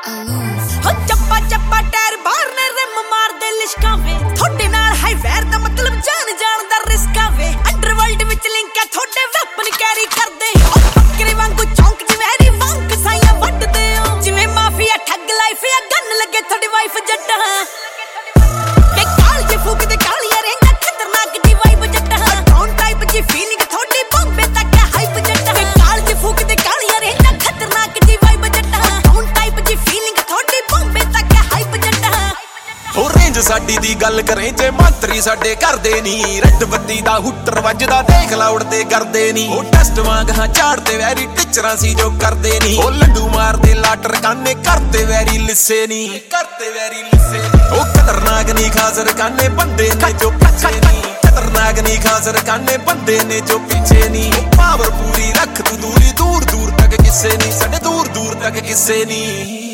हो चप्पा चप्पा टायर बाहर ने रिम मार दे लिशकावे थोड़े नाल हाई वेयर दा मतलब जान जान दा रिस्क आवे अंडरवर्ल्ड विच लिंक है थोड़े वेपन कैरी कर दे बकरे वांगू चौंक च वैरी वांग साइयां वट दे जिवें माफिया ठग लाइफ या गन लगे थोड़ी वाइफ जट्टा के काल जे फूक दे कालियां रेंजा खतरनाक दी वाइब जट्टा कौन टाइप जी फीलिंग थोड़ी बॉम्बे तक हाइप जट्टा के काल जे फूक दे कालियां रेंजा खतरनाक दी वाइब जट्टा कौन टाइप जी फीलिंग थोड़ी बॉम्बे तक हाइप जट्टा हो रेंज साडी दी गल करें जे मंत्री साडे करदे नी रैड बत्ती दा हुट्टर वजदा देख ला उड़दे करदे नी ओ टेस्ट वांग हां झाड़ते वैरी टीचरां सी जो करदे नी ओ लड्डू मारदे लाटर काने करते वैरी लिसे नी ओ खतरनाक नी खासर काने बंदे ने जो पीछे नी खतरनाक नी खासर काने बंदे ने जो पीछे नी पावर पूरी रख तू दूरी दूर दूर तक किसे नी साडे दूर दूर तक किसे नी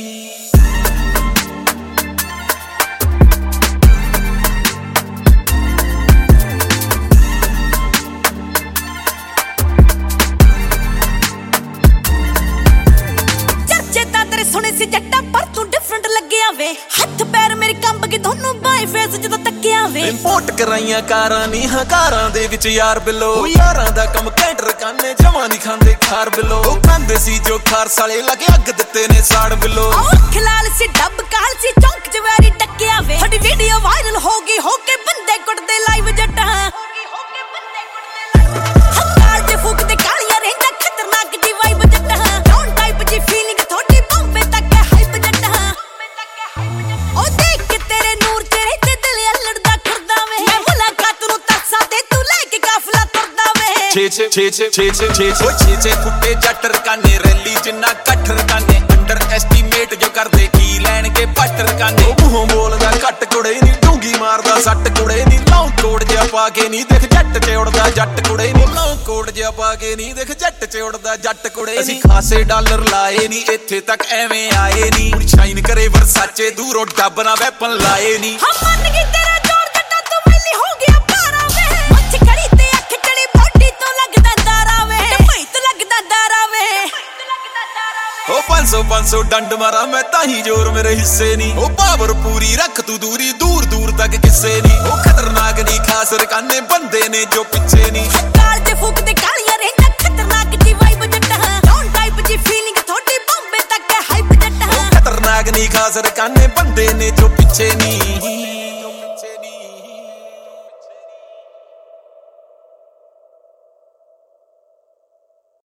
सुने सी जट्टा पर तू डिफरेंट लगे आवे हाथ पैर मेरे कंब के दोनों बाय फेस जदों तक्के आवे इंपोर्ट कराइयां कारां नी हकारां दे विच यार बिलो यारां दा कम कैंटर काने जमा नहीं खांदे खार बिलो ओ खांदे सी जो खार साले लगे अग दित्ते ने साड़ बिलो अख लाल सी डब काल सी चौंक च वैरी टक्के आवे थोड़ी वीडियो वायरल होगी होके बंदे कुटदे लाइव जट्टा हकाल जे फूक दे कालियां रेंजा खतरनाक दी वाइब जट्टा कौन टाइप जी फीलिंग थोड़ी छे फुटे जटर काने रैली जिन्ना कठर काने अंडर एस्टीमेट जो करदे की लैन के पटर काने मुंहों बोलदा कट कुड़े नी डूंगी मारदा सट कुड़े नी लाऊं कोड जिहा पा के नी देख जट च उड़दा जट कुड़े नी लाऊं कोड जिहा पा के नी देख जट च उड़दा जट कुड़े नी खासे डॉलर लाए नी इत्थे तक एवें आए नी शाइन करे वरसाचे दूरों डब ना वेपन लाए नी हम मन की तेरा जोर जट्टा तू मैली हो गया पारा वे मच खड़ी ते अख चली बॉडी तो लगदा दारा वे भई तो लगदा दारा वे ओ 500 डंड मारा मैं ताही जोर मेरे हिस्से नी ओ पावर पूरी रख तू दूरी दूर दूर तक किसे नी ओ खतरनाक नी खासर काने बंदे ने जो पीछे नी काल जे फूक दे कालियां रेंजा खतरनाक दी वाइब जट्टा कौन टाइप जी फीलिंग थोड़ी बॉम्बे तक हाइप जट्टा ओ खतरनाक नी खासर काने बंदे ने जो पीछे नी